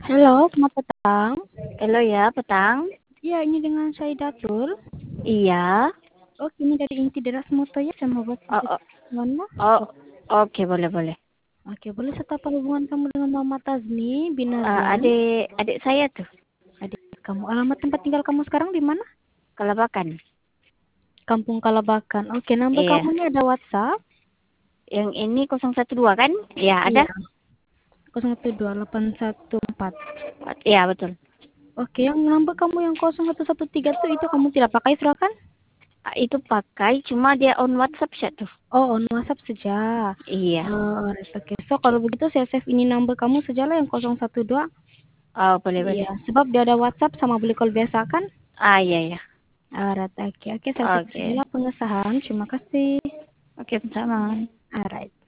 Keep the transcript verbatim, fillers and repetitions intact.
Halo, selamat petang. Halo ya, petang. Iya, ini dengan saya Datul. Iya. Oke, ini dari Inti Deras Motoya sama buat Oh, sedikit oh, mana? oh, oke, boleh, boleh. Oke, boleh setapa hubungan kamu dengan Mama Tazni Uh, Binazan? adik, adik saya tuh, Adik kamu. Alamat tempat tinggal kamu sekarang di mana? Kelabakan. Kampung Kalabakan. Oke, nomor Iya. kamu ini ada WhatsApp? Yang ini nol satu dua kan? Iya, ada. Iya. nol satu dua delapan satu empat. Iya, betul. Oke, yang nomor kamu yang nol satu satu tiga tuh itu kamu tidak pakai surat kan? Ah, itu pakai, cuma dia on WhatsApp saya tuh. Oh, on WhatsApp saja. Iya. Oh, alright, oke. So, kalau begitu saya save ini nomor kamu saja lah yang nol satu dua. Oh, boleh, boleh. Iya, sebab dia ada WhatsApp sama boleh call biasa kan? Ah, iya, iya. Alright, oke, oke, saya Oke. setelah pengesahan. Terima kasih. Oke, sama. Alright.